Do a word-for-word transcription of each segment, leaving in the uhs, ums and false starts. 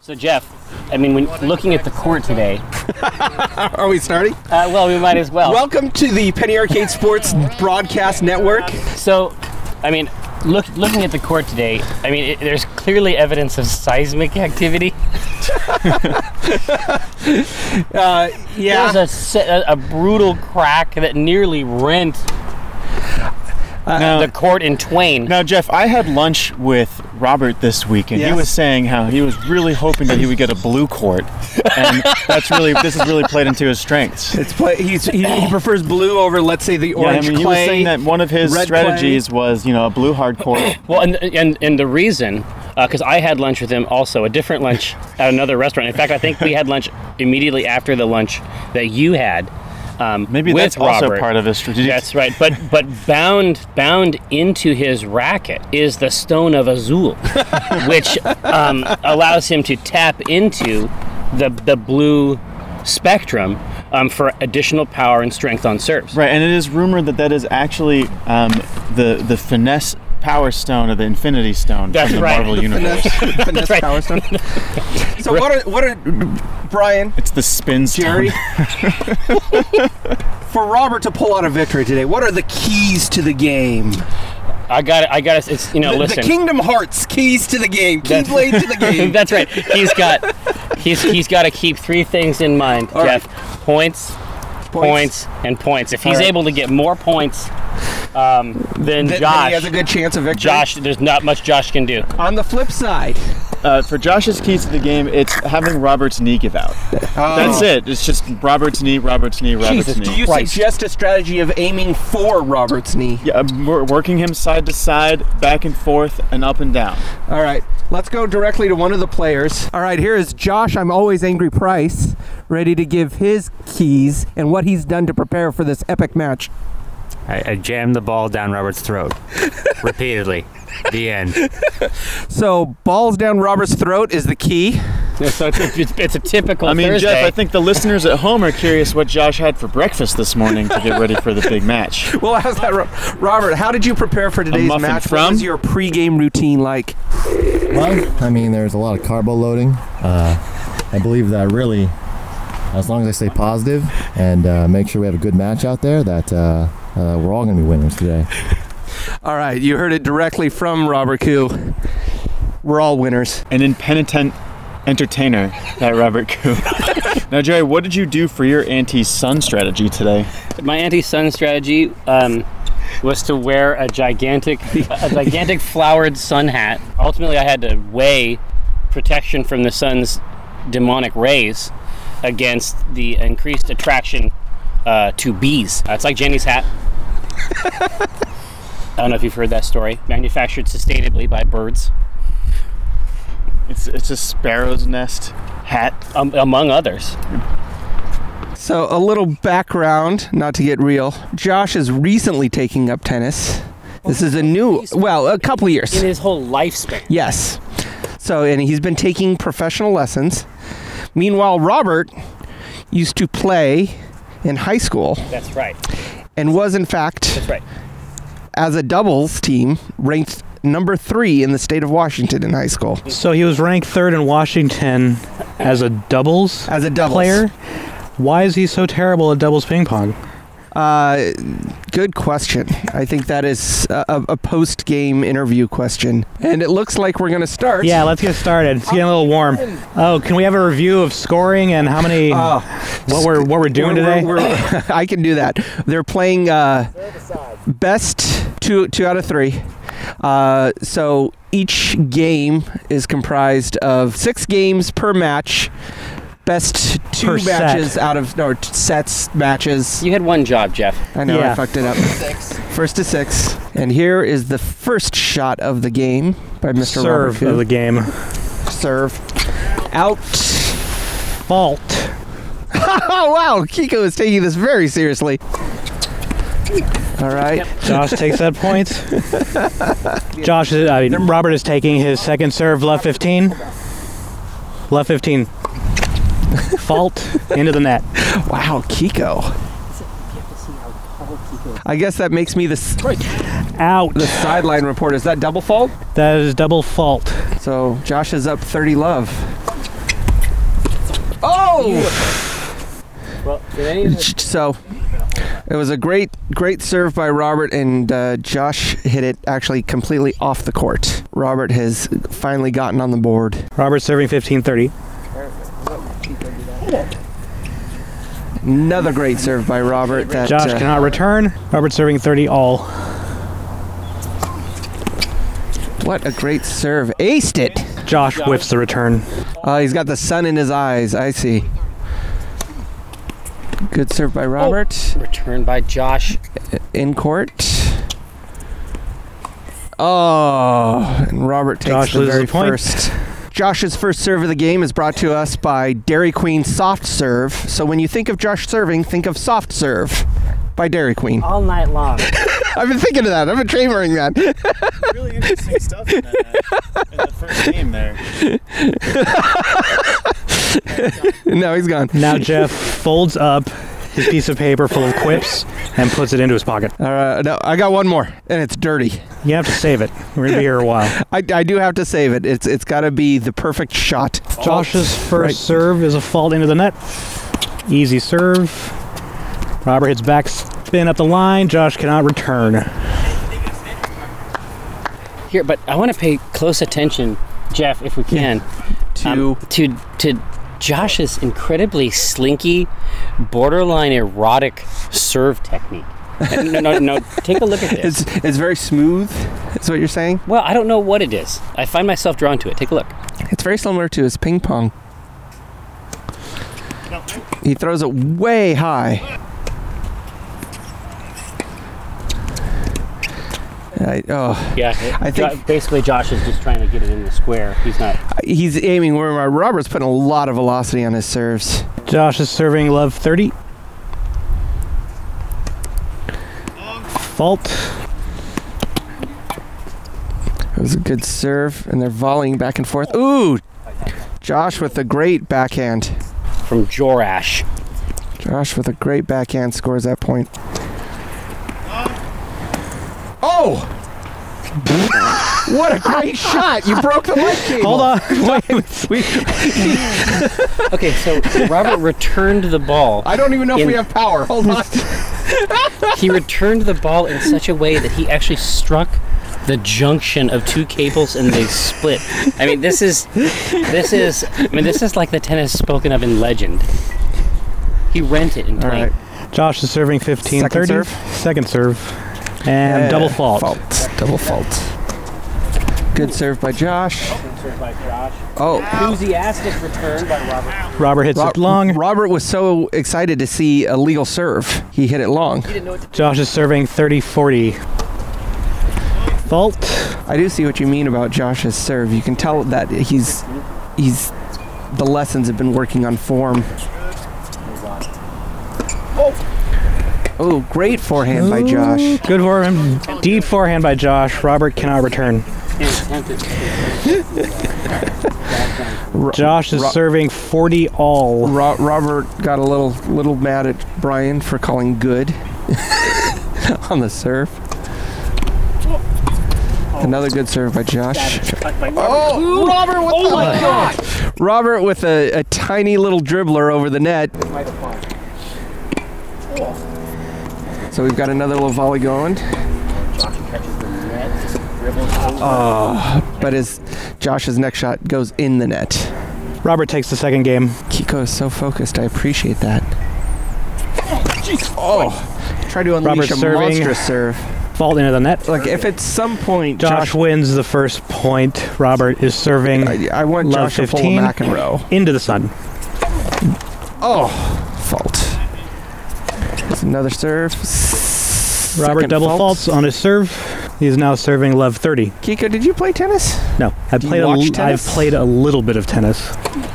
So, Jeff, I mean, when looking at the court today... Are we starting? Uh, well, we might as well. Welcome to the Penny Arcade Sports Broadcast Network. So, I mean, look, looking at the court today, I mean, it, there's clearly evidence of seismic activity. uh, yeah. There's a, a, a brutal crack that nearly rent uh, now, the court in twain. Now, Jeff, I had lunch with Robert this week, and yes. he was saying how he was really hoping that he would get a blue court, and that's really this has really played into his strengths. It's play, he's, he, he prefers blue over, let's say, the orange yeah, I mean, clay. He was saying that one of his strategies clay. was, you know, a blue hard court. Well, and and and the reason, because uh, I had lunch with him also, a different lunch at another restaurant. In fact, I think we had lunch immediately after the lunch that you had. Um, Maybe with that's Robert. also part of his strategy. That's right. But but bound bound into his racket is the Stone of Azul, which um, allows him to tap into the the blue spectrum um, for additional power and strength on serves. Right, and it is rumored that that is actually um, the the finesse Power Stone of the Infinity Stone That's from the right. Marvel the Universe. Finesse, finesse right. Power Stone. So what are what are Brian? It's the spin stone. Jerry. For Robert to pull out a victory today, what are the keys to the game? I got it. I got it. It's you know, the, listen. The Kingdom Hearts keys to the game. Keyblade to the game. That's right. He's got he's he's got to keep three things in mind, All Jeff. Right. Points, points, points, and points. If he's right. able to get more points um, than Th- Josh, then he has a good chance of victory. Josh, there's not much Josh can do. On the flip side, uh, for Josh's keys to the game, it's having Robert's knee give out. Oh. That's it. It's just Robert's knee, Robert's knee, Robert's Jesus, knee. Do you Christ. suggest a strategy of aiming for Robert's knee? Yeah, we're working him side to side, back and forth, and up and down. All right, let's go directly to one of the players. All right, here is Josh, I'm Always Angry Price, ready to give his keys and what he's done to prepare for this epic match. I, I jammed the ball down Robert's throat repeatedly. The end. So, balls down Robert's throat is the key. Yeah, so it's, it's, it's a typical I mean, Thursday. Jeff, I think the listeners at home are curious what Josh had for breakfast this morning to get ready for the big match. Well, how's that, Robert? How did you prepare for today's match? From? What was your pregame routine like? Well, I mean, there's a lot of carbo loading. Uh, I believe that really, as long as I stay positive and uh, make sure we have a good match out there, that uh, uh, we're all going to be winners today. All right, you heard it directly from Robert Koo. We're all winners. An impenitent entertainer, that Robert Koo. Now, Jerry, what did you do for your anti-sun strategy today? My anti-sun strategy um, was to wear a gigantic, a gigantic flowered sun hat. Ultimately, I had to weigh protection from the sun's demonic rays against the increased attraction uh, to bees. Uh, it's like Jenny's hat. I don't know if you've heard that story. Manufactured sustainably by birds. It's it's a sparrow's nest hat. Um, among others. So a little background, not to get real. Josh is recently taking up tennis. This is a new, well, a couple years. In his whole lifespan. Yes. So, and he's been taking professional lessons. Meanwhile, Robert used to play in high school. That's right. And was, in fact, That's right. as a doubles team, ranked number three in the state of Washington in high school. So he was ranked third in Washington as a doubles As a doubles player. Why is he so terrible at doubles ping pong? Uh, good question. I think that is a, a post-game interview question. And it looks like we're going to start. Yeah, let's get started. It's getting a little warm. Oh, can we have a review of scoring and how many, uh, what we're what we're doing we're, today? We're, we're, I can do that. They're playing uh, best two, two out of three. Uh, so each game is comprised of six games per match. Best two Per matches set. out of, or t- sets, matches. You had one job, Jeff. I know, Yeah. I fucked it up. Six. First to six. And here is the first shot of the game by Mister Robert Serve Koo. of the game. Serve. Out. Fault. Oh, wow. Kiko is taking this very seriously. All right. Josh takes that point. Josh, is, I mean, Robert is taking his second serve, left fifteen. Left fifteen. Fault into the net. Wow, Kiko. I guess that makes me the s- Out. the sideline reporter. Is that double fault? That is double fault. So Josh is up thirty love. Oh! Well, did any of the- So, it was a great, great serve by Robert, and uh, Josh hit it actually completely off the court. Robert has finally gotten on the board. Robert serving fifteen thirty. Another great serve by Robert. That, Josh uh, cannot return. Robert serving thirty all. What a great serve. Aced it. Josh whiffs the return. Uh, he's got the sun in his eyes. I see. Good serve by Robert. return by Josh? In court. Oh, and Robert takes Josh the loses very a point. first. Josh's first serve of the game is brought to us by Dairy Queen Soft Serve. So when you think of Josh serving, think of Soft Serve by Dairy Queen. All night long. I've been thinking of that. I've been trademarking that. Really interesting stuff in that in the first game there. No, he's gone. Now Jeff folds up his piece of paper full of quips and puts it into his pocket. All right, no, I got one more, and it's dirty. You have to save it. We're going to be here a while. I, I do have to save it. It's It's got to be the perfect shot. Josh's first Right. serve is a fault into the net. Easy serve. Robert hits back spin up the line. Josh cannot return. Here, but I want to pay close attention, Jeff, if we can, To um, to to Josh's incredibly slinky, borderline erotic serve technique. Uh, no, no, no. Take a look at this. it's it's very smooth. Is what you're saying? Well, I don't know what it is. I find myself drawn to it. Take a look. It's very similar to his ping pong. He throws it way high. I, oh, Yeah, I Jo- think- basically Josh is just trying to get it in the square. He's not. he's aiming where my Robert's putting a lot of velocity on his serves. Josh is serving love thirty. Fault. It was a good serve, and they're volleying back and forth. Ooh, Josh with a great backhand. From Jorash. Josh with a great backhand scores that point. Oh! What a great shot! You broke the light cable. Hold on. Wait. We, Okay, so Robert returned the ball. I don't even know if In- we have power. Hold on. He returned the ball in such a way that he actually struck the junction of two cables and they split. I mean, this is, this is, I mean, this is like the tennis spoken of in legend. He rent it in All playing. right. Josh is serving fifteen thirty. Second serve? Second serve. And Uh, double fault. Fault. Double fault. Good serve by Josh. Oh. Enthusiastic return by Robert. Robert hits Ro- it long. Robert was so excited to see a legal serve. He hit it long. Josh is serving thirty forty. Fault. I do see what you mean about Josh's serve. You can tell that he's he's the lessons have been working on form. Oh, great forehand by Josh. Good for him. Deep forehand by Josh. Robert cannot return. Ro- Josh is Ro- serving forty all. Ro- Robert got a little little mad at Brian for calling good on the serve. Another good serve by Josh. Oh, Robert with oh my God! Robert with a, a tiny little dribbler over the net. So we've got another little volley going. Oh, but his Josh's next shot goes in the net. Robert takes the second game. Kiko is so focused. I appreciate that. Oh, try to unleash Robert a serving. monstrous serve. Fault into the net. Like if at some point Josh, Josh, wins the first point. Robert is serving I, I want love Josh to pull a fifteen McEnroe. into the sun. Oh, fault. There's another serve. Robert Second double fault. faults on his serve. He is now serving love thirty. Kiko, did you play tennis? No, I've Do you played. A, watch l- I've tennis? played a little bit of tennis.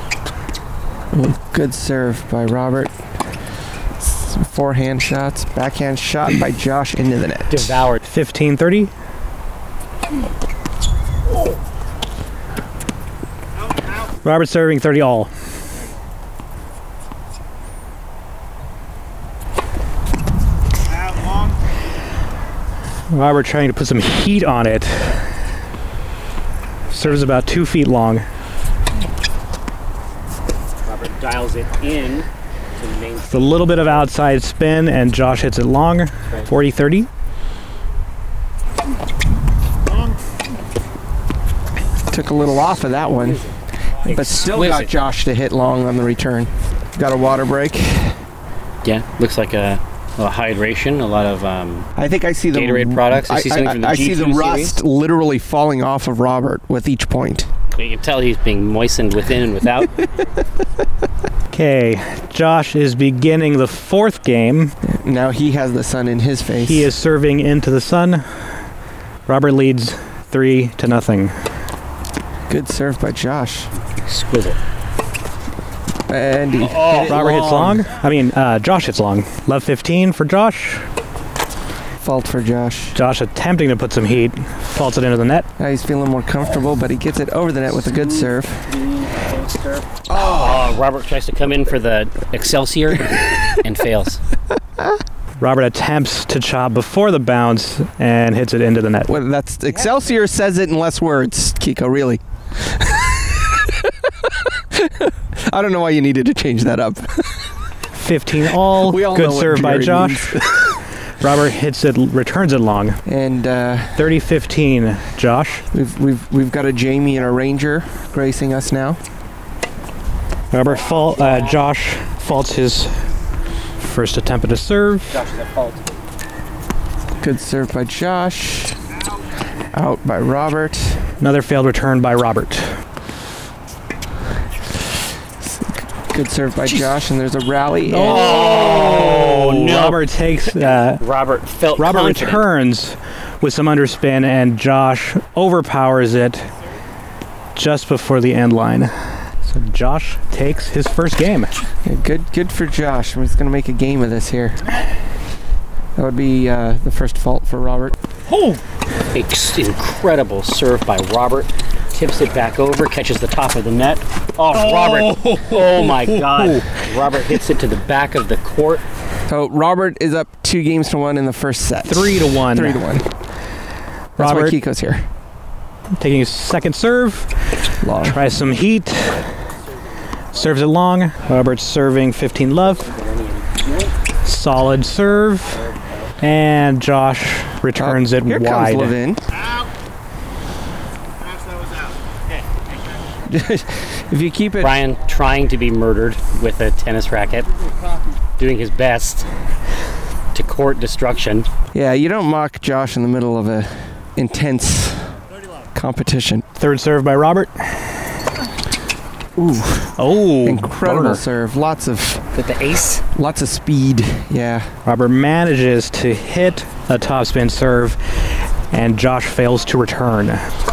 Good serve by Robert. Some forehand shots. Backhand shot by Josh into the net. Devoured. fifteen thirty. Robert serving thirty all. Robert trying to put some heat on it. Serves about two feet long. dials it in to the main. It's a little bit of outside spin, and Josh hits it long, forty thirty. Took a little off of that one, but still got Exquisite. Josh to hit long on the return. Got a water break. Yeah, looks like a, a hydration, a lot of um, I think I see the Gatorade products. I I, see something I- from the I G see the two series. rust literally falling off of Robert with each point. You can tell he's being moistened within and without. Okay, Josh is beginning the fourth game. Now he has the sun in his face. He is serving into the sun. Robert leads three to nothing. Good serve by Josh. Exquisite. And he Oh, hit it Robert hits long. I mean, uh, Josh hits long. Love fifteen for Josh. Fault for Josh. Josh attempting to put some heat. Faults it into the net. Now he's feeling more comfortable, but he gets it over the net with a good serve. Oh, Robert tries to come in for the Excelsior and fails. Robert attempts to chop before the bounce and hits it into the net. Well, that's Excelsior says it in less words, Kiko, really. I don't know why you needed to change that up. fifteen all. We all Good know what serve by Jerry Josh. Robert hits it, returns it long. And uh, thirty fifteen, Josh. we've we've we've got a Jamie and a Ranger gracing us now. Robert fault. Uh, Josh faults his first attempt at a serve. Josh is at fault. Good serve by Josh. Out by Robert. Another failed return by Robert. Good serve by Josh, and there's a rally. and- Oh, no. Robert takes. Uh, Robert felt Robert confident. returns with some underspin, and Josh overpowers it just before the end line. So Josh takes his first game. Yeah, good, good for Josh. He's going to make a game of this here. That would be uh, the first fault for Robert. Oh! Ex- incredible serve by Robert. Tips it back over, catches the top of the net. Oh, Robert. Oh, my God. Robert hits it to the back of the court. So Robert is up two games to one in the first set. Three to one. Three to one. That's why Robert Kiko's here. taking his second serve. Long. Tries some heat. Serves it long. Robert's serving fifteen love. Solid serve. And Josh returns Uh, it here wide. comes Levin. If you keep it, Brian trying to be murdered with a tennis racket, doing his best to court destruction. yeah, you don't mock Josh in the middle of a intense competition. Third serve by Robert. Ooh, Oh, incredible burner. serve! Lots of, With the ace. lots of speed. Yeah, Robert manages to hit a topspin serve, and Josh fails to return.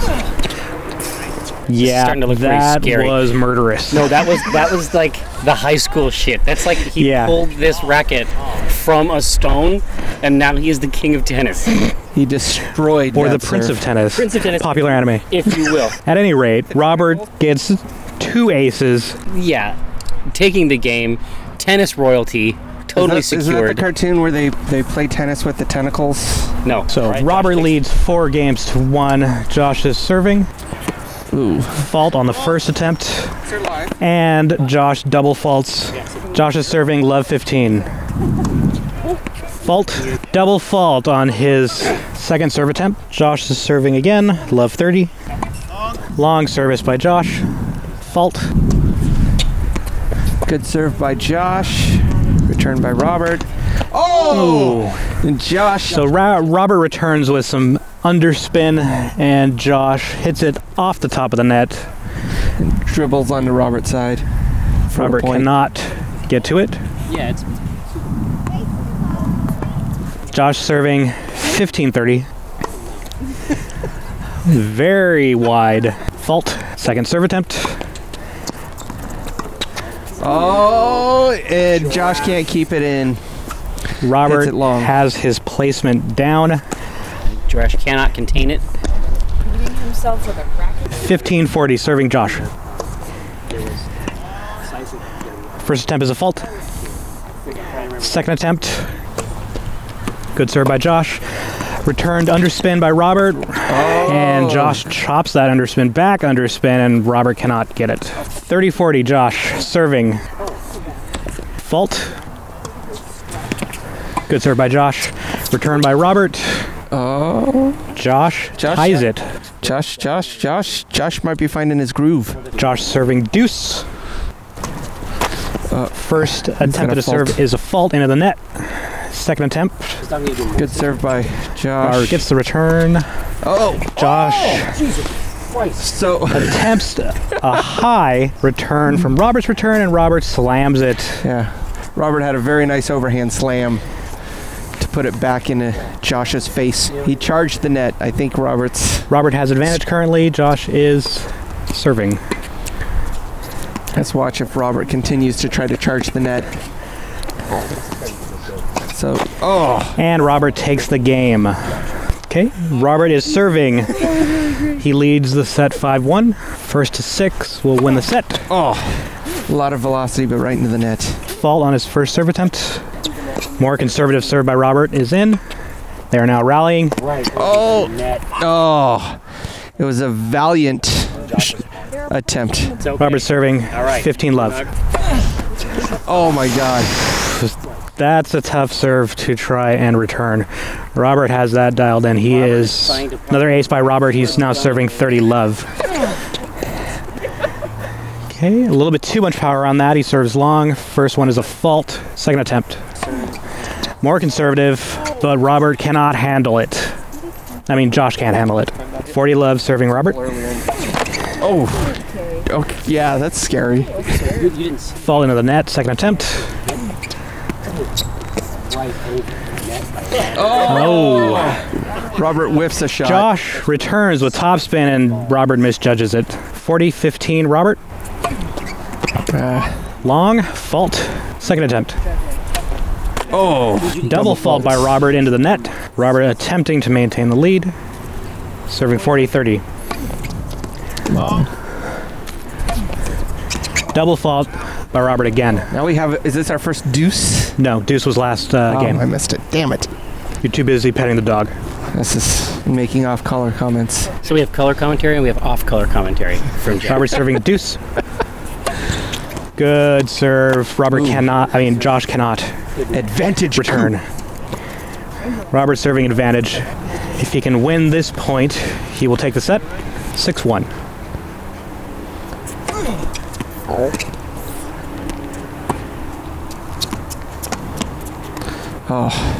Yeah, starting to look pretty that scary. was murderous. No, that was that was like the high school shit. That's like he Yeah. pulled this racket from a stone, and now he is the king of tennis, he destroyed. Or that the Prince serve. of Tennis. Prince of Tennis, Popular anime. if you will. At any rate, Robert gets two aces. Yeah, taking the game, tennis royalty, totally is that, secured. Is that the cartoon where they, they play tennis with the tentacles? no, So All right, Robert Josh takes- leads four games to one. Josh is serving. Ooh. Fault on the first attempt. And Josh double faults. Josh is serving love fifteen. Fault. Double fault on his second serve attempt. Josh is serving again. Love thirty. Long service by Josh. Fault. Good serve by Josh. Return by Robert. Oh! And Josh. So Ra- Robert returns with some underspin, and Josh hits it off the top of the net. dribbles onto Robert's side. for a Robert point. cannot get to it. Yeah, it's Josh serving fifteen thirty. Very wide fault. Second serve attempt. Oh, and Josh can't keep it in. Robert Hits it long. has his placement down. Josh cannot contain it. Beating himself with a cracker. fifteen forty serving Josh. First attempt is a fault. Second attempt. Good serve by Josh. Returned underspin by Robert. And Josh chops that underspin back underspin, and Robert cannot get it. thirty forty, Josh serving. Fault. Good serve by Josh. Return by Robert. Oh. Josh, Josh ties it. Josh, Josh, Josh, Josh might be finding his groove. Josh serving deuce. Uh, First attempt gonna at a serve fault. is a fault into the net. Second attempt. Good serve by Josh. Robert gets the return. Oh, Josh so attempts a high return from Robert's return, and Robert slams it. yeah. Robert had a very nice overhand slam to put it back into Josh's face. He charged the net. I think Robert's. Robert has advantage currently. Josh is serving. Let's watch if Robert continues to try to charge the net. So, oh, And Robert takes the game. Okay, Robert is serving. He leads the set five one. First to six will win the set. oh, a lot of velocity, but right into the net. Fault on his first serve attempt. More conservative serve by Robert is in. They are now rallying. Oh, oh, it was a valiant sh- attempt. Robert serving right. fifteen love. Oh my God. That's a tough serve to try and return. Robert has that dialed in. He is another ace by Robert. He's now serving thirty love. Okay, a little bit too much power on that. He serves long. First one is a fault. Second attempt. More conservative, but Robert cannot handle it. I mean, Josh can't handle it. forty love serving Robert. Oh, okay, yeah, that's scary. Fall into the net. Second attempt. Oh. Robert whiffs a shot. Josh returns with topspin, and Robert misjudges it. forty fifteen, Robert. Uh, Long, fault. Second attempt. oh, Double fault by Robert into the net. Robert attempting to maintain the lead. Serving forty thirty. Double fault by Robert again. now we have. Is this our first deuce? No, deuce was last uh, Oh, game. I missed it. Damn it. You're too busy petting the dog. This is making off color comments. So we have color commentary and we have off-color commentary from Jack. Robert serving deuce. Good serve. Robert Ooh. cannot, I mean, Josh cannot Advantage return. Robert serving advantage. If he can win this point, he will take the set. six one. Oh.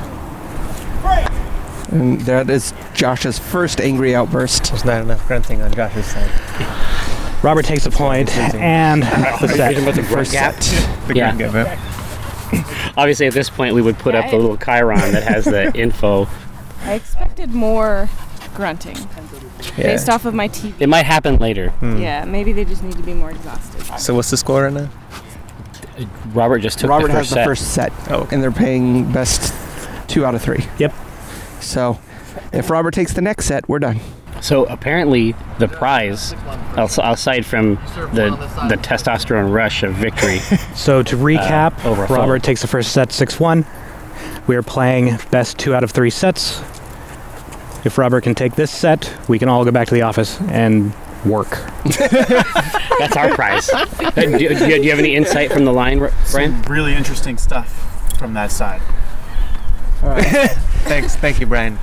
And that is Josh's first angry outburst. There's not enough grunting on Josh's side. Robert takes the point and the set. First set. The Yeah. grunt give it. Obviously, at this point, we would put up the little chyron that has the info. I expected more grunting based off of my T V. It might happen later. Yeah, maybe they just need to be more exhausted. So what's the score right now? Robert just took Robert the has first the set. first set, Oh. and they're paying best two out of three. Yep. So, if Robert takes the next set, we're done. So apparently, the prize, als- aside from the the testosterone rush of victory, So to recap, Uh, over a Robert fault. takes the first set six one. We are playing best two out of three sets. If Robert can take this set, we can all go back to the office and work. that's our prize. Uh, do, do, do you have any insight from the line, R- Brian? Really interesting stuff from that side. Thanks, thank you, Brian.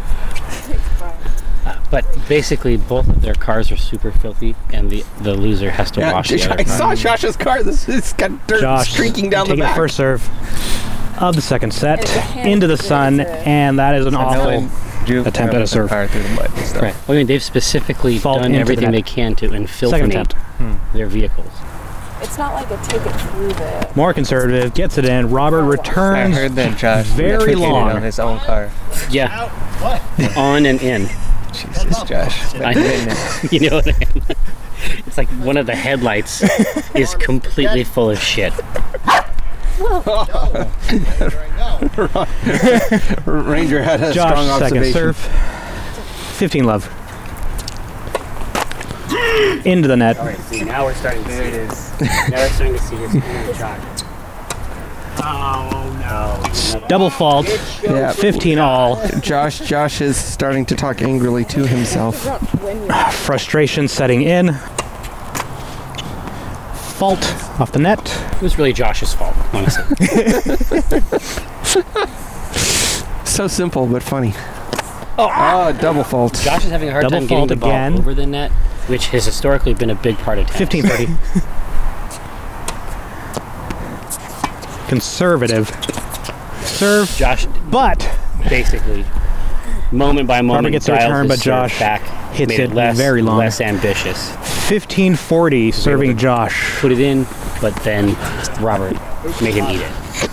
But basically, both of their cars are super filthy, and the, the loser has to wash the other I car. saw Josh's car. This it's got dirt Josh streaking down the taking back. the first serve of the second set into the sun, and that is an awful Drew attempt at a serve. Car through the mud and stuff. Right. Well, I mean, they've specifically Fault done into everything that. they can to Second infiltrate attempt. their vehicles. It's not like a take it through the. More conservative, gets it in. Robert I returns. heard that Josh Very defecated long. on his own car. Yeah. On and in. Jesus, Josh. I- You know what I mean? It's like one of the headlights is completely full of shit. Ranger had a Josh, strong second observation. serve. fifteen love. Into the net. All right, see, now we're starting to see it. Now we're starting to see his inner shot. Double fault. Yeah. fifteen all. Josh Josh is starting to talk angrily to himself. Frustration setting in. Fault off the net. It was really Josh's fault, honestly. So simple but funny. Oh, oh double fault. Josh is having a hard Double time getting the ball again. over the net, which has historically been a big part of tennis. fifteen thirty. Conservative. Serve. Josh, But basically, moment by moment, Robert gets the dials return, his but serve Josh back, hits made it less, very long. less ambitious. fifteen forty serving Josh. Put it in, but then Robert made him eat it.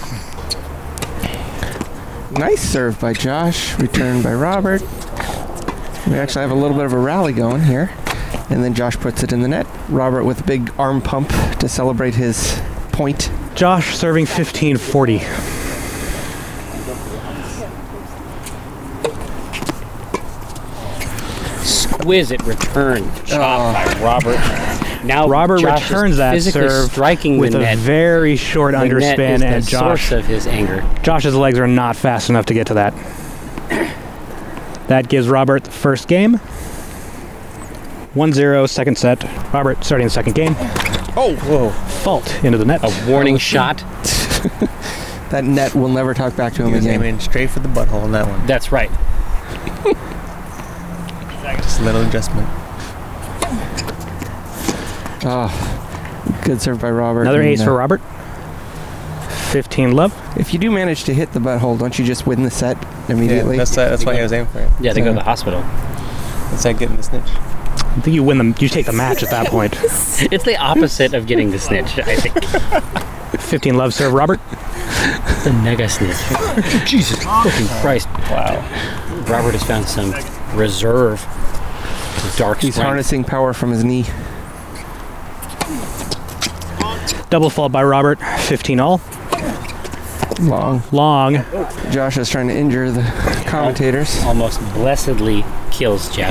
Nice serve by Josh. Return by Robert. We actually have a little bit of a rally going here. And then Josh puts it in the net. Robert with a big arm pump to celebrate his point. Josh serving fifteen forty. Exquisite return shot by Robert. Now Robert Josh returns is that physically serve striking with the a net. very short The net underspin, is the and Josh source of his anger. Josh's legs are not fast enough to get to that. That gives Robert the first game. one zero, second set. Robert starting the second game. Oh, whoa. Fault into the net. A warning shot. That net will never talk back to him He was again. aiming straight for the butthole on that one. That's right. Just a little adjustment. Oh, good serve by Robert. Another And, ace uh, for Robert. fifteen love. If you do manage to hit the butthole, don't you just win the set Yeah, immediately? that's uh, that's why I was aiming for it. Yeah, they go to Yeah. the hospital. That's like getting the snitch. I think you win them. You take the match at that point. It's the opposite of getting the snitch, I think. fifteen love serve Robert. The mega snitch. Jesus fucking Christ. Wow. Robert has found some reserve dark He's strength. harnessing power from his knee. Double fault by Robert. fifteen all. Long. Long. Josh is trying to injure the commentators. Almost blessedly kills Jeff.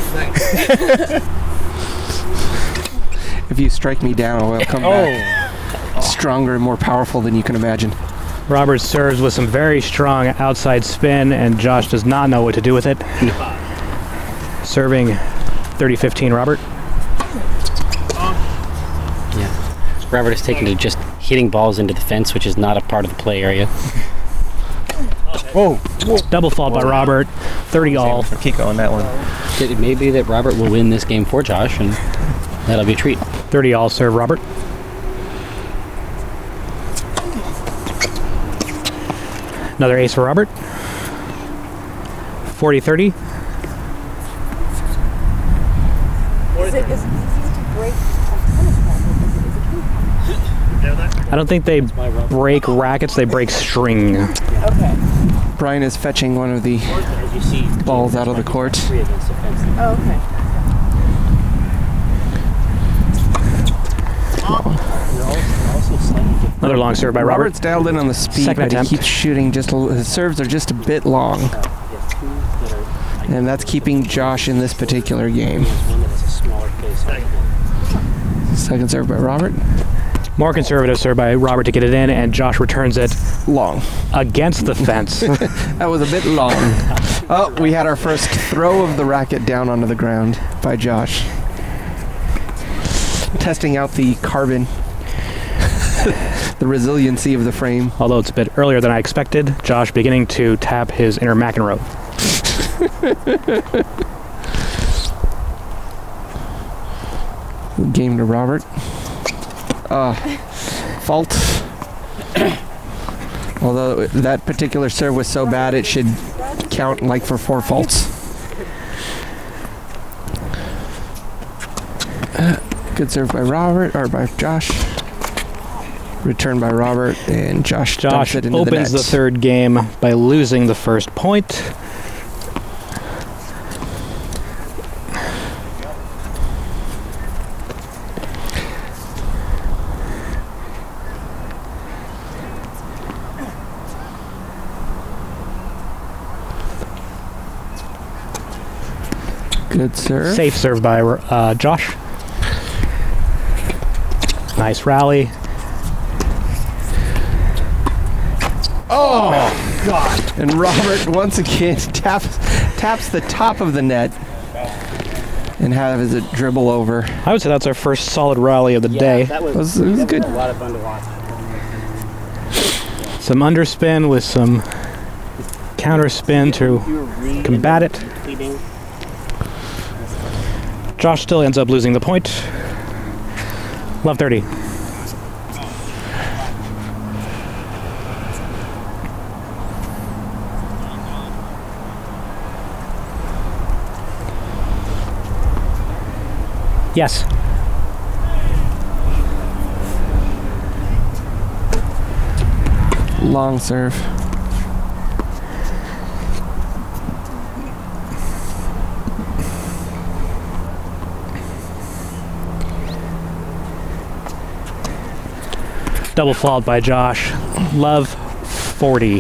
If you strike me down, I will come back stronger and more powerful than you can imagine. Robert serves with some very strong outside spin, and Josh does not know what to do with it. Serving thirty fifteen, Robert. Yeah. Robert is taking to just hitting balls into the fence, which is not a part of the play area. Whoa. Double fault by Robert. thirty all. For Kiko on that one. It may be that Robert will win this game for Josh, and that'll be a treat. thirty all serve Robert. Another ace for Robert. forty thirty. I don't think they break rackets, they break string. Brian is fetching one of the balls out of the court. Another long serve by Robert. Robert's dialed in on the speed, Second but attempt. he keeps shooting. Just a, his serves are just a bit long, and that's keeping Josh in this particular game. Second serve by Robert. More conservative serve by Robert to get it in, and Josh returns it Long. against the fence. That was a bit long. Oh, we had our first throw of the racket down onto the ground by Josh. Testing out the carbon, the resiliency of the frame. Although it's a bit earlier than I expected, Josh beginning to tap his inner McEnroe. Game to Robert. Uh, fault. Although that particular serve was so bad, it should count like for four faults. Uh, good serve by Robert, or by Josh. Return by Robert, and Josh, dumps Josh it into opens the the, net. third game by losing the first point. Good serve. Safe serve by uh, Josh. Nice rally. Oh, God. And Robert once again taps, taps the top of the net and has it dribble over. I would say that's our first solid rally of the Yeah, day. that was, It was, it was that good. was a lot of fun to watch. Some underspin with some counterspin to combat it. Josh still ends up losing the point. Love thirty. Yes. Long serve. Double fault by Josh. Love forty.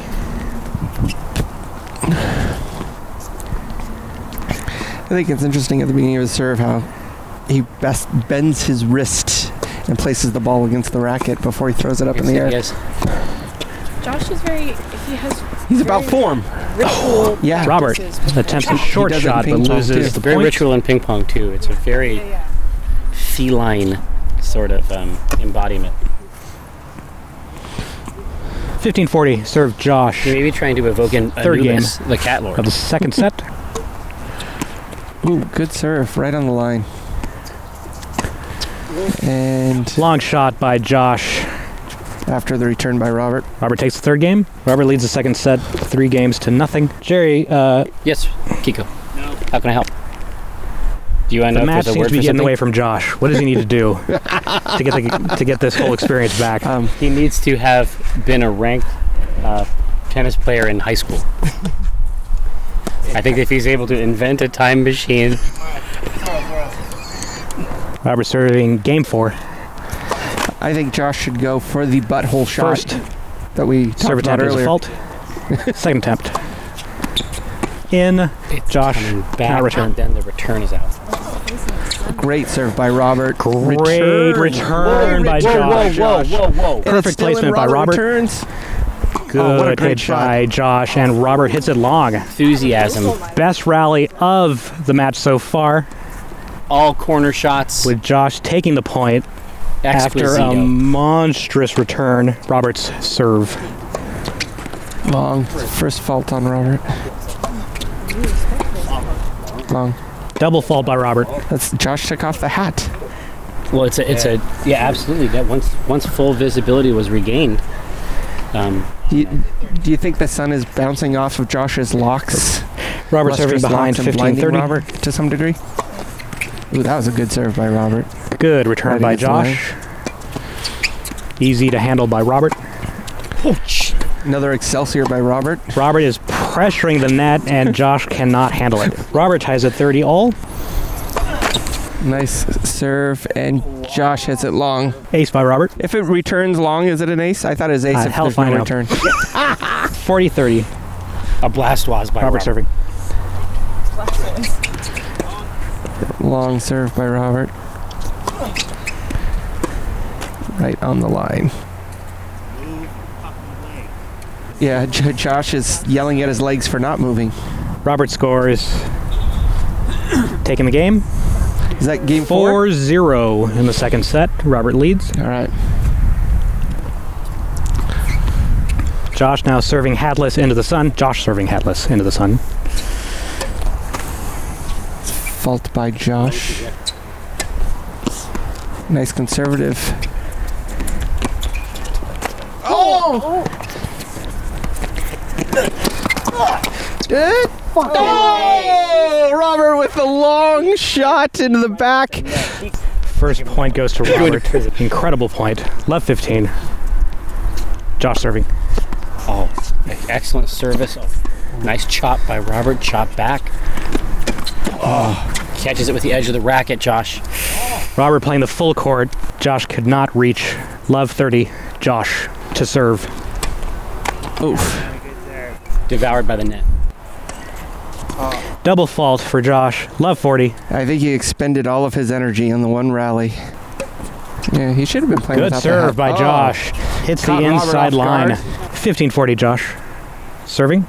I think it's interesting at the beginning of the serve how he best bends his wrist and places the ball against the racket before he throws it up in the air. Yes. Josh is very. He has. He's about form. Ritual Yeah. Robert practices with attempts a the ball. short He does it in shot but ping pong, loses too. the It's very point. ritual in ping pong too. It's a very Yeah, yeah. feline sort of um, embodiment. fifteen forty, serve Josh You're maybe trying to evoke in Third Anubis, the cat lord. of the second set. Ooh, good serve, right on the line. And Long shot by Josh. after the return by Robert. Robert takes the third game. Robert leads the second set, three games to nothing. Jerry, uh, Yes, Kiko. How can I help? Do you want to the know if match there's a seems word to be for getting something? away from Josh. What does he need to do to get the, to get this whole experience back? Um, He needs to have been a ranked uh, tennis player in high school. I think if he's able to invent a time machine, Robert serving game four. I think Josh should go for the butthole shot First that we talked serve about attempt is a earlier. fault. Second attempt. In. it's Josh coming cannot back, return. and then the return is out. Great serve by Robert. Great return by Josh. whoa, whoa! And it's Perfect still in placement by Robert. Returns. Good Oh, what a great hit shot. by Josh, and Robert hits it long. Enthusiasm. Best rally of the match so far, All corner shots. with Josh taking the point after a Exquisito. monstrous return. Robert's serve. Long. First fault on Robert. Long. Double fault by Robert. That's Josh took off the hat. Well, it's a, it's a, yeah, absolutely. That once, once full visibility was regained, um, Do you, do you think the sun is bouncing off of Josh's locks? Robert serving Lustrous behind locks and fifteen blinding thirty. Robert to some degree. Ooh, that was a good serve by Robert. Good return Right by against the line. Josh. Easy to handle by Robert. Another Excelsior by Robert. Robert is pressuring the net, and Josh cannot handle it. Robert ties at thirty all. Nice serve, and Josh hits it long. Ace by Robert. If it returns long, is it an ace? I thought it was ace Uh, if hell there's if I no know. return. forty thirty. a blast was by Robert Robert. serving. Long serve by Robert. Right on the line. Yeah, J- Josh is yelling at his legs for not moving. Robert scores. Taking the game. Is that game four? four zero in the second set. Robert leads. All right. Josh now serving hatless into the sun. Josh serving hatless into the sun. Fault by Josh. Nice conservative. Oh! Good. Oh! Robert with the long shot into the back. First point goes to Robert. Incredible point. Love fifteen. Josh serving. Oh, excellent service. Oh, nice chop by Robert. Chop back. Oh, catches it with the edge of the racket, Josh. Robert playing the full court. Josh could not reach. Love thirty. Josh to serve. Oof. Devoured by the net. Double fault for Josh. Love forty. I think he expended all of his energy on the one rally. Yeah, he should have been playing Good without the serve hat. by Oh. Josh. Hits the Caught Robert inside off line. guard. fifteen forty, Josh. Serving.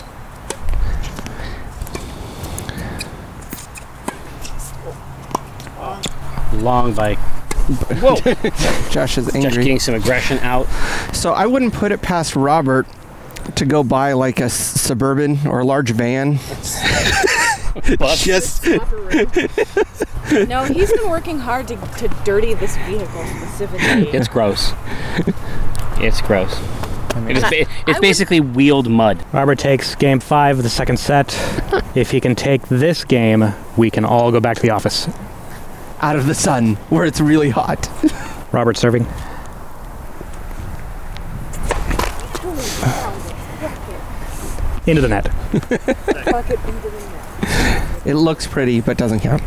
Long by. Whoa! Josh is Josh angry. getting some aggression out. So I wouldn't put it past Robert to go buy like a s- Suburban or a large van. But Just No, he's been working hard to, to dirty this vehicle specifically. it's gross. It's gross. It is ba- I it's would- basically wheeled mud. Robert takes game five of the second set. If he can take this game, we can all go back to the office. out of the sun where it's really hot. Robert serving. Into the net. It looks pretty, but doesn't count.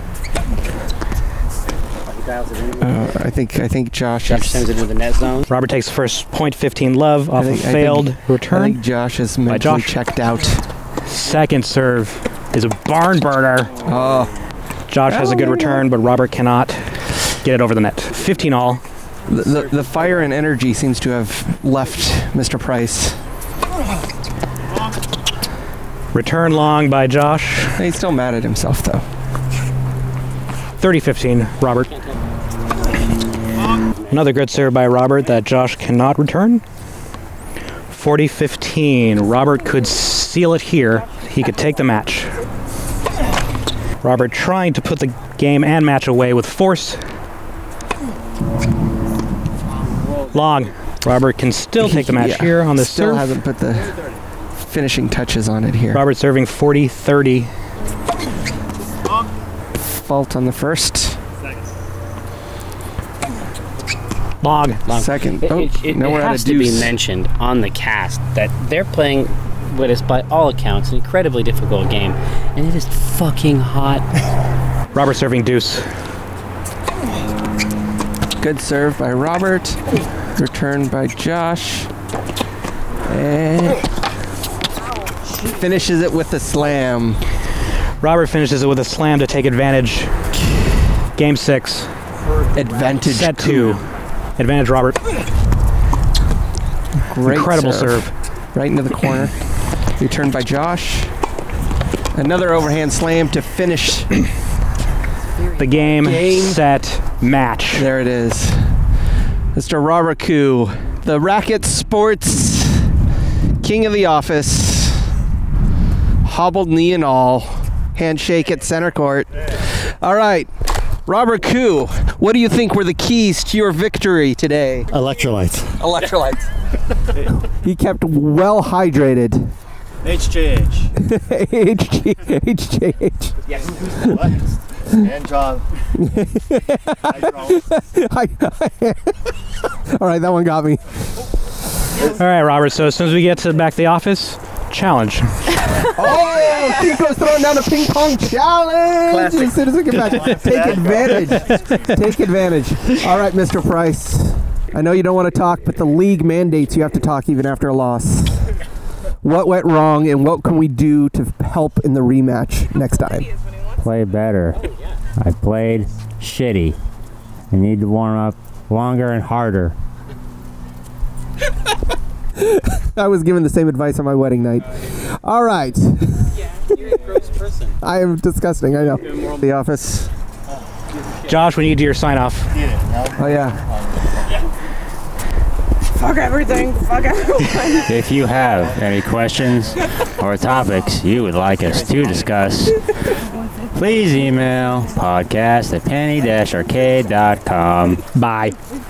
Uh, I think I think Josh, Josh is, sends it into the net zone. Robert takes first point fifteen love off I think- a I failed think- return. I think Josh is mentally Josh. checked out. Second serve is a barn burner. Oh, Josh has a good return, but Robert cannot get it over the net. fifteen all. the, the the fire and energy seems to have left Mister Price. Return long by Josh. He's still mad at himself though. thirty fifteen, Robert. Another good serve by Robert that Josh cannot return. forty fifteen. Robert could seal it here. He could take the match. Robert trying to put the game and match away with force. Long. Robert can still take the match Yeah, here on this still serve. hasn't put the finishing touches on it here. Robert serving forty thirty. Fault on the first. Long. Long. Second. It, Oh, it, it, now it we're at has a to be deuce. mentioned on the cast that they're playing what is by all accounts an incredibly difficult game, and it is fucking hot. Robert serving deuce. Good serve by Robert. Return by Josh. And finishes it with a slam. Robert finishes it with a slam to take advantage. Game six. Advantage. Set two. Advantage Robert. Great Incredible serve. Right into the corner. Return by Josh. Another overhand slam to finish. The game, Game. set, match. There it is. Mister Robert Koo, the Racket Sports King of the Office. Hobbled knee and all. Handshake at center court. All right. Robert Koo, what do you think were the keys to your victory today? Electrolytes. Electrolytes. He kept well hydrated. H J H. H G H J H. And John. All right, that one got me. All right, Robert. So as soon as we get to back to the office, challenge. Oh, Kiko's throwing down a ping pong challenge. Classic. As soon as we get back, take advantage. Take advantage. All right, Mister Price. I know you don't want to talk, but the league mandates you have to talk even after a loss. What went wrong, and what can we do to help in the rematch next time? Play better. I played shitty. I need to warm up longer and harder. I was given the same advice on my wedding night. All right. Yeah, you're a gross person. I am disgusting, I know. The office. Josh, we need to do your sign off. Oh, yeah. Fuck everything. Fuck everyone. If you have any questions or topics you would like us to discuss, please email podcast at penny dash arcade dot com. Bye.